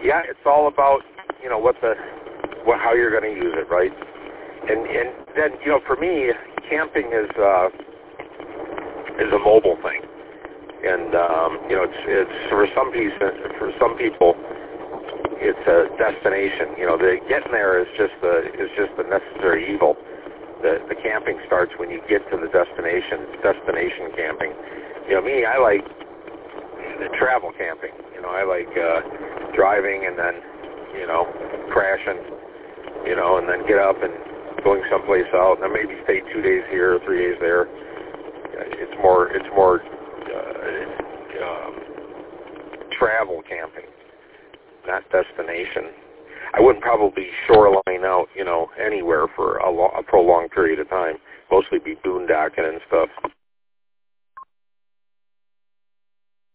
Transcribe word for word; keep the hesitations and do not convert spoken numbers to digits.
yeah, it's all about, you know, what the, what, how you're going to use it, right? And and then, you know, for me, camping is uh, is a mobile thing, and um, you know, it's it's for some people, for some people, it's a destination. You know, the getting there is just the is just the necessary evil. The the camping starts when you get to the destination. It's destination camping. You know, me, I like the travel camping. You know, I like uh, driving and then, you know, crashing, you know, and then get up and going someplace out, and then maybe stay two days here or three days there. It's more, it's more uh, um, travel camping, not destination. I wouldn't probably shoreline out, you know, anywhere for a, lo- a prolonged period of time. Mostly be boondocking and stuff.